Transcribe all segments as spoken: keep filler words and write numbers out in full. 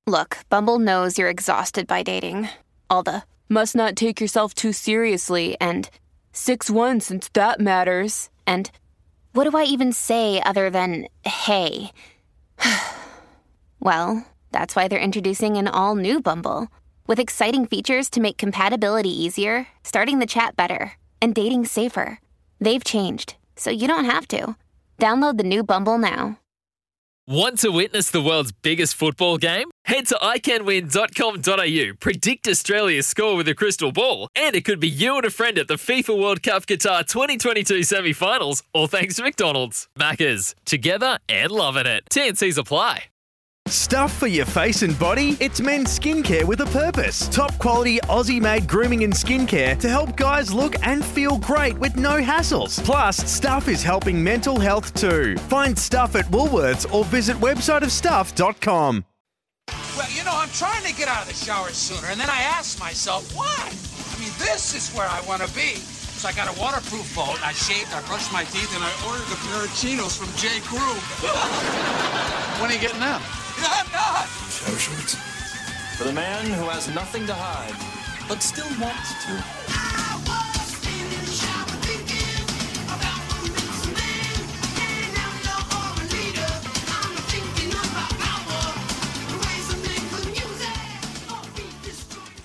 Look, Bumble knows you're exhausted by dating. All the must not take yourself too seriously and six one since that matters. And what do I even say other than hey? Well, that's why they're introducing an all-new Bumble with exciting features to make compatibility easier, starting the chat better, and dating safer. They've changed, so you don't have to. Download the new Bumble now. Want to witness the world's biggest football game? Head to i can win dot com dot a u, predict Australia's score with a crystal ball, and it could be you and a friend at the FIFA World Cup Qatar twenty twenty-two semi-finals, all thanks to McDonald's. Maccas, together and loving it. T and Cs apply. Stuff for your face and body? It's men's skincare with a purpose. Top quality Aussie-made grooming and skincare to help guys look and feel great with no hassles. Plus, Stuff is helping mental health too. Find Stuff at Woolworths or visit website of stuff dot com. Well, you know, I'm trying to get out of the shower sooner, and then I ask myself, why? I mean, this is where I want to be. So I got a waterproof boat, I shaved, I brushed my teeth, and I ordered a pair of chinos from J. Crew. When are you getting them? I'm not! Shower shorts. For the man who has nothing to hide, but still wants to. I was in the shower thinking about one little man. And I'm the horror leader. I'm thinking about power. The ways to make the music or be destroyed.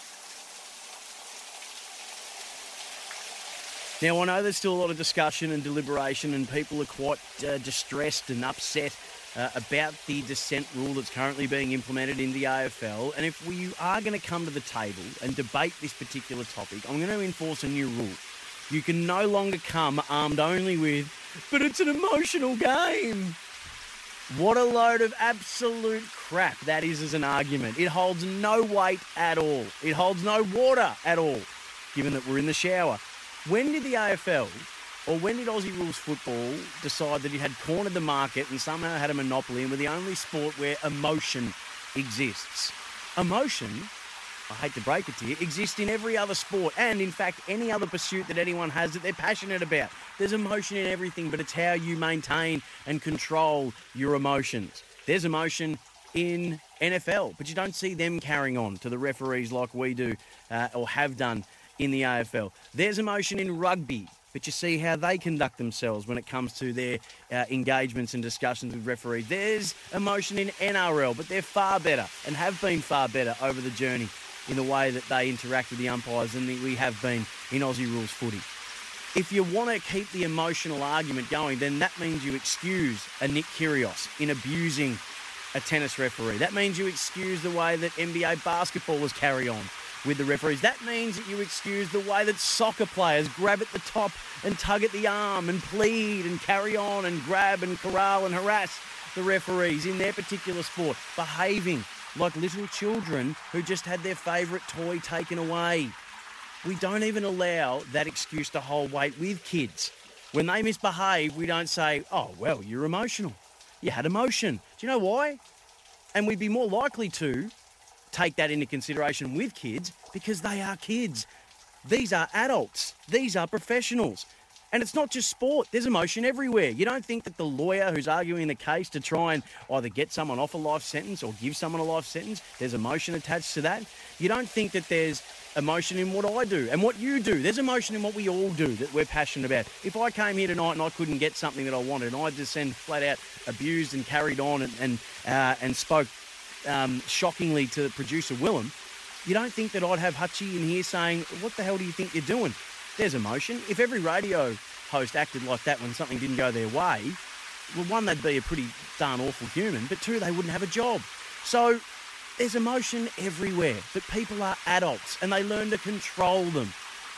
Now, I know there's still a lot of discussion and deliberation, and people are quite uh, distressed and upset Uh, about the dissent rule that's currently being implemented in the A F L. And if we are going to come to the table and debate this particular topic, I'm going to enforce a new rule. You can no longer come armed only with, but it's an emotional game. What a load of absolute crap that is as an argument. It holds no weight at all. It holds no water at all, given that we're in the shower. When did the A F L... Or when did Aussie Rules Football decide that it had cornered the market and somehow had a monopoly and were the only sport where emotion exists? Emotion, I hate to break it to you, exists in every other sport and, in fact, any other pursuit that anyone has that they're passionate about. There's emotion in everything, but it's how you maintain and control your emotions. There's emotion in N F L, but you don't see them carrying on to the referees like we do uh, or have done in the A F L. There's emotion in rugby, but you see how they conduct themselves when it comes to their uh, engagements and discussions with referees. There's emotion in N R L, but they're far better and have been far better over the journey in the way that they interact with the umpires than we have been in Aussie Rules footy. If you want to keep the emotional argument going, then that means you excuse a Nick Kyrgios in abusing a tennis referee. That means you excuse the way that N B A basketballers carry on with the referees. That means that you excuse the way that soccer players grab at the top and tug at the arm and plead and carry on and grab and corral and harass the referees in their particular sport, behaving like little children who just had their favourite toy taken away. We don't even allow that excuse to hold weight with kids. When they misbehave, we don't say, oh, well, you're emotional. You had emotion. Do you know why? And we'd be more likely to take that into consideration with kids because they are kids. These are adults. These are professionals. And it's not just sport. There's emotion everywhere. You don't think that the lawyer who's arguing the case to try and either get someone off a life sentence or give someone a life sentence, there's emotion attached to that. You don't think that there's emotion in what I do and what you do. There's emotion in what we all do that we're passionate about. If I came here tonight and I couldn't get something that I wanted and I just then flat out abused and carried on and and, uh, and spoke Um, shockingly to producer Willem, you don't think that I'd have Hutchie in here saying, what the hell do you think you're doing? There's emotion. If every radio host acted like that when something didn't go their way, well, one, they'd be a pretty darn awful human, but two, they wouldn't have a job. So there's emotion everywhere, but people are adults and they learn to control them.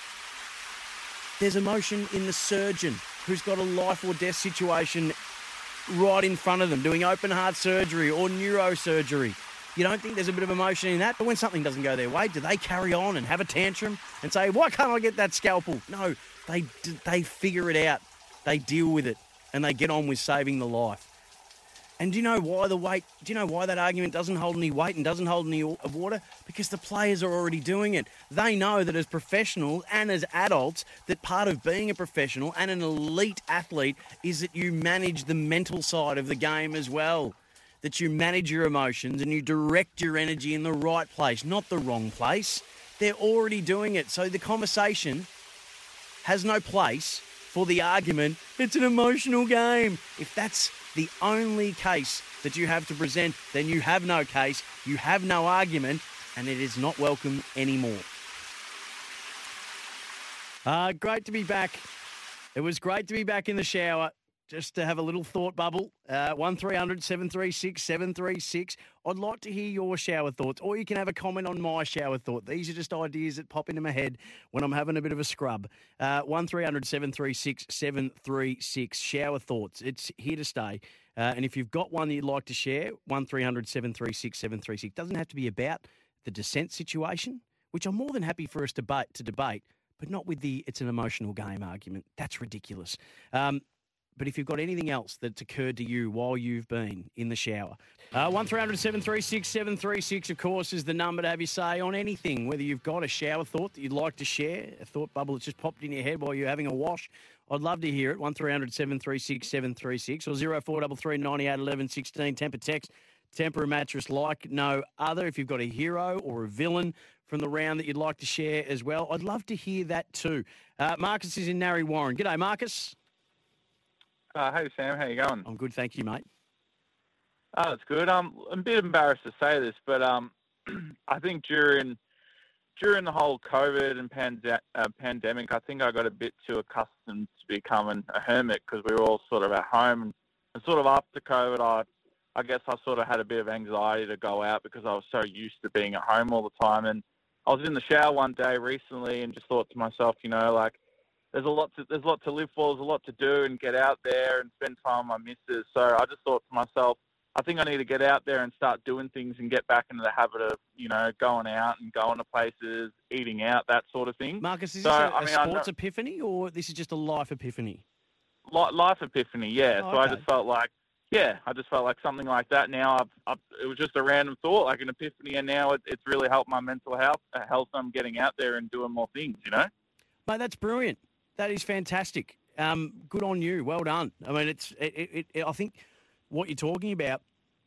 There's emotion in the surgeon who's got a life or death situation right in front of them, doing open heart surgery or neurosurgery. You don't think there's a bit of emotion in that? But when something doesn't go their way, do they carry on and have a tantrum and say, why can't I get that scalpel? No, they they figure it out. They deal with it and they get on with saving the life. And do you know why the weight, do you know why that argument doesn't hold any weight and doesn't hold any water? Because the players are already doing it. They know that as professionals and as adults, that part of being a professional and an elite athlete is that you manage the mental side of the game as well. that you manage your emotions and you direct your energy in the right place, not the wrong place. They're already doing it. So the conversation has no place for the argument, it's an emotional game. If that's the only case that you have to present, then you have no case, you have no argument, and it is not welcome anymore. Uh, great to be back. It was great to be back in the shower. Just to have a little thought bubble, uh, one three hundred seven three six seven three six. I'd like to hear your shower thoughts, or you can have a comment on my shower thought. These are just ideas that pop into my head when I'm having a bit of a scrub. Uh, one three hundred seven three six seven three six. Shower thoughts. It's here to stay. Uh, and if you've got one that you'd like to share, one three hundred seven three six seven three six. Doesn't have to be about the dissent situation, which I'm more than happy for us to debate, to debate, but not with the it's an emotional game argument. That's ridiculous. Um, But if you've got anything else that's occurred to you while you've been in the shower, uh, one three hundred seven three six seven three six, of course, is the number to have your say on anything, whether you've got a shower thought that you'd like to share, a thought bubble that's just popped in your head while you're having a wash. I'd love to hear it. one three hundred seven three six seven three six or zero four three three nine eight one one one six. Temper text, Temper mattress like no other. If you've got a hero or a villain from the round that you'd like to share as well, I'd love to hear that too. Uh, Marcus is in Narre Warren. G'day, Marcus. Uh, hey Sam, how you going? I'm good, thank you, mate. Oh, that's good. Um, I'm a bit embarrassed to say this, but um, I think during during the whole COVID and pande- uh, pandemic, I think I got a bit too accustomed to becoming a hermit because we were all sort of at home. And, and sort of after COVID, I I guess I sort of had a bit of anxiety to go out because I was so used to being at home all the time. And I was in the shower one day recently and just thought to myself, you know, like, There's a lot to there's a lot to live for. There's a lot to do and get out there and spend time with my missus. So I just thought to myself, I think I need to get out there and start doing things and get back into the habit of, you know, going out and going to places, eating out, that sort of thing. Marcus, is so, this a, I a mean, sports epiphany or this is just a life epiphany? Life epiphany, yeah. Oh, so okay. I just felt like, yeah, I just felt like something like that. Now I've, I've, it was just a random thought, like an epiphany, and now it, it's really helped my mental health. Uh, health. I'm getting out there and doing more things, you know. Mate, that's brilliant. That is fantastic. Um, good on you. Well done. I mean, it's. It, it, it, I think what you're talking about.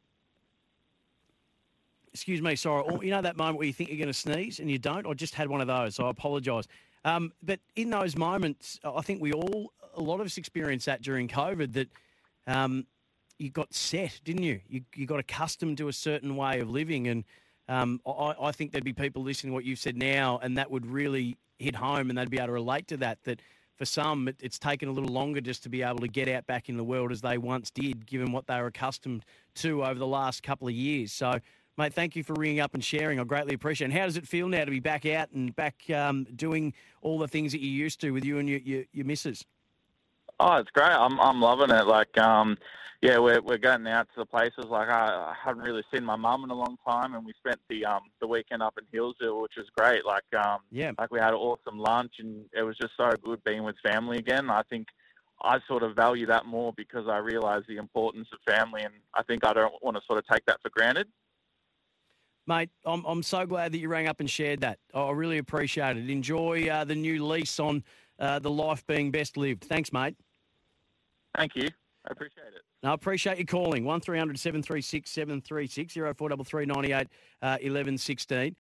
Excuse me, sorry. Or, you know that moment where you think you're going to sneeze and you don't? I just had one of those, so I apologise. Um, but in those moments, I think we all, a lot of us experienced that during COVID. That um, you got set, didn't you? You you got accustomed to a certain way of living, and um, I, I think there'd be people listening to what you've said now, and that would really hit home, and they'd be able to relate to that. That for some, it, it's taken a little longer just to be able to get out back in the world as they once did, given what they were accustomed to over the last couple of years. So, mate, thank you for ringing up and sharing. I greatly appreciate it. And how does it feel now to be back out and back um, doing all the things that you used to with you and your, your, your missus? Oh, it's great. I'm I'm loving it. Like, um, yeah, we're we're going out to the places. Like, I, I haven't really seen my mum in a long time, and we spent the um the weekend up in Hillsville, which was great. Like, um, yeah, like we had an awesome lunch, and it was just so good being with family again. I think I sort of value that more because I realise the importance of family, and I think I don't want to sort of take that for granted. Mate, I'm I'm so glad that you rang up and shared that. I really appreciate it. Enjoy uh, the new lease on uh, the life being best lived. Thanks, mate. Thank you. I appreciate it. I appreciate you calling. one three hundred seven three six seven three six, zero four three three nine eight one one one six.